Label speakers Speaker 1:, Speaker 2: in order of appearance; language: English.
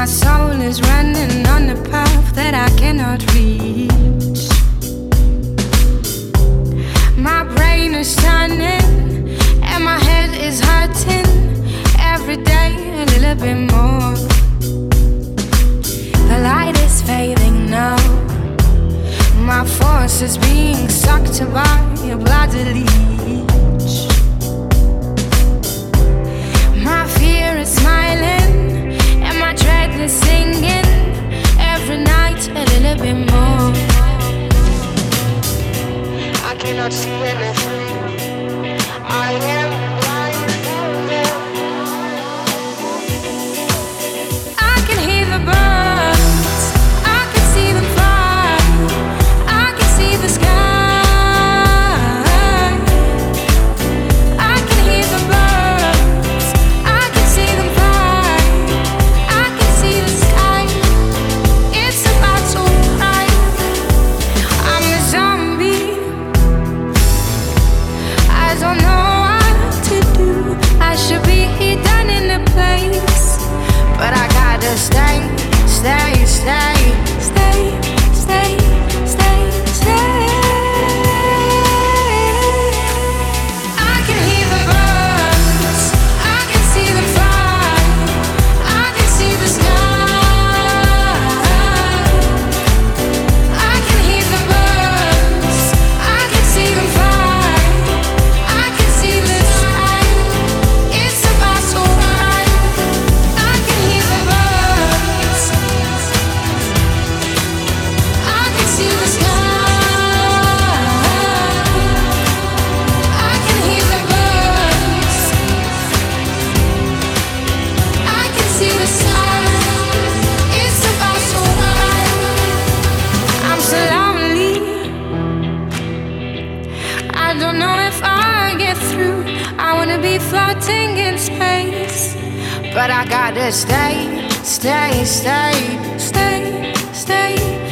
Speaker 1: My soul is running on a path that I cannot reach. My brain is turning and my head is hurting. Every day a little bit more. The light is fading now. My force is being sucked by a bloody leech. My fear is smiling and my dread is singing. Every night a little bit more. I cannot see anything. I am blind. I can hear the birds. I can see them fly. I can see the sky. I can hear the birds. I can see them fly. I can see the sky. It's about to cry. I'm a zombie. I don't know what to do. I should be done in a place, but I gotta stay, stay, stay, stay, stay, stay, stay. I can hear the birds. I can see them fly. I can see the sky. I can hear the birds. I can see them fly. I can see the sky. It's about to cry. I can hear the birds. I can see the sky. I can hear the birds. I can see the sky. It's about to cry. I'm so lonely. I don't know if I get through. I wanna be floating in space, but I gotta stay, stay, stay, stay, stay.